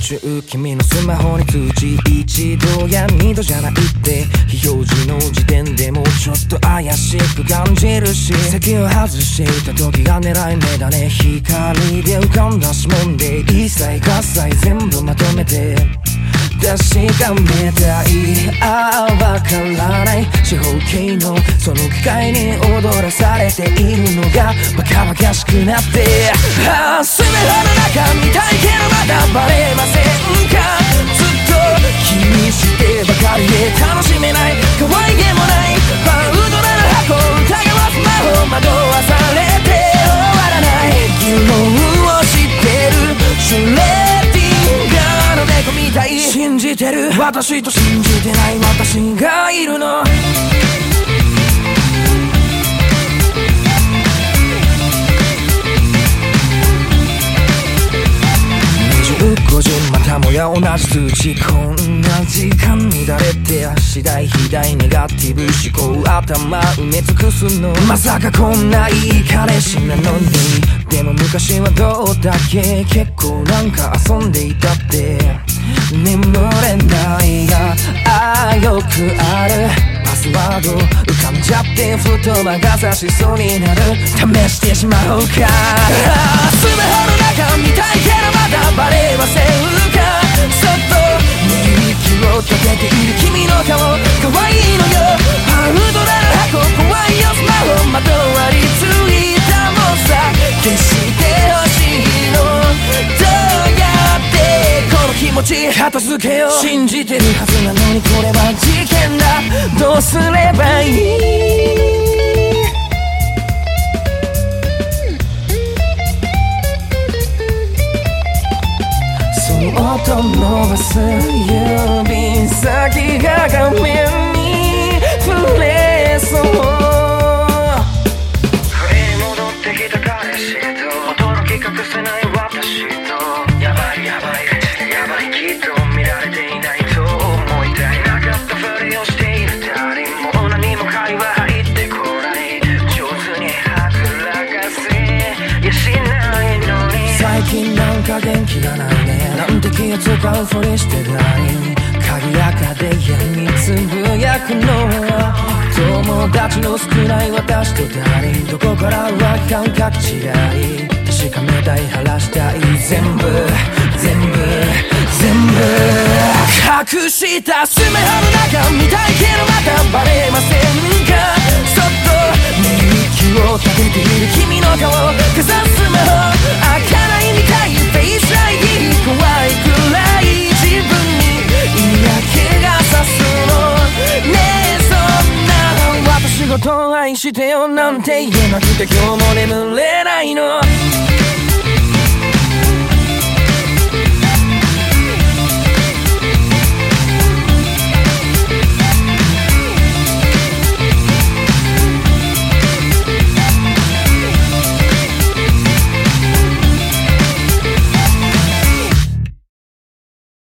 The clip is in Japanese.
週君のスマホに通知一度や二度じゃなくて非表示の時点でもちょっと怪しく感じるし、席を外していた時が狙い目だね。光で浮かんだ指紋で一切合切全部まとめて確かめたい。ああわからない四方形のその機械に踊らされているのがバカバカしくなって、ああスマホの中みたいけどまだバレませんか。ずっと気にしてばかりで楽しめない可愛げもないパウドラの箱疑わず魔法惑わされて終わらない疑問を知ってるシュレーディンガーの猫みたい。信じてる私と信じてない私がいるの。5時またもや同じ数値こんな時間乱れて次第非代ネガティブ思考頭埋め尽くすの。まさかこんないい彼氏なのに。でも昔はどうだっけ結構なんか遊んでいたって眠れないがああよくあるパスワード浮かんじゃってふと魔が差しそうになる試してしまおうか。スマホの中みたいけどまだバレませんか。そっと寝息を立てている君の顔可愛いのよ。パウドラの箱怖いよスマホまとわりついたもんさ消してほしいの。どうやってこの気持ち片付けよう。信じてるはずなのにこれは事件だ。どうすればいい。その音伸ばす指先が画面に触れそう。振り戻ってきた彼氏と驚き隠せない私とやばいやばいやばいきっと見られていないと思いたい。なかったふりをしている誰も何も会話入ってこない上手にはぐらかせやしないのに。最近なんか元気がないねなんて気を使うふりしてたり鍵垢で嫌につぶやくのは友達の少ない私と誰どこからは感覚違い確かめたい晴らしたい全部隠したスマホの中みたいけどまたバレませんか。そっと寝息を立てている君の顔かざすスマホ開かないみたいフェイス ID 怖いくらい自分に嫌気がさすのねえ。そんな私ごと愛してよなんて言えなくて今日も眠れないの。